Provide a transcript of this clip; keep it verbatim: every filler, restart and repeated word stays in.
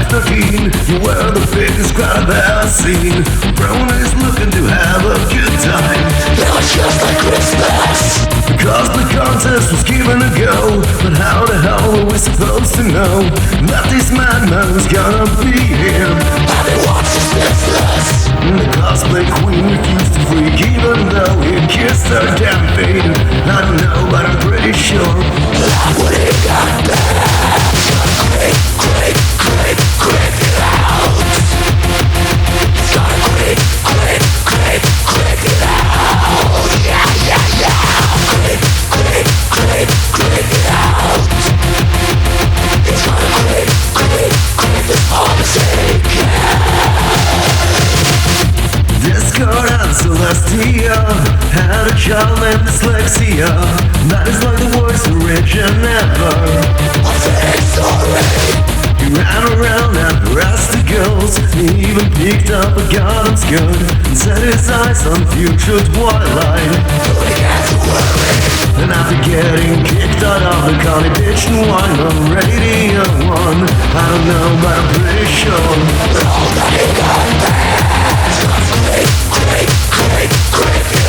thirteen, you were the biggest crowd I've ever seen. Bronies looking to have a good time. It was just like Christmas. The cosplay contest was given a go, but how the hell were we supposed to know that this madman was gonna be here? I've been watching Christmas. The cosplay queen refused to freak, even though he kissed her damn feet. I don't know, but I'm pretty sure that when he got back, quick, quick, quick, quick it out. It's gotta quick, quick, quick, quick it out. Yeah, yeah, yeah. Quick, quick, quick, quick it out. It's gotta quick, quick, quick this policy. Discord and Celestia had a child named Dyslexia. That is like the worst origin ever. What's the story? He ran around and harassed the girls. He even picked up a garden skirt and set his eyes on future Twilight. And after getting kicked out of the Connie Bitch and Wine on Radio one, I don't know, but I'm pretty sure all that he got back. Quick, quick, quick, quick.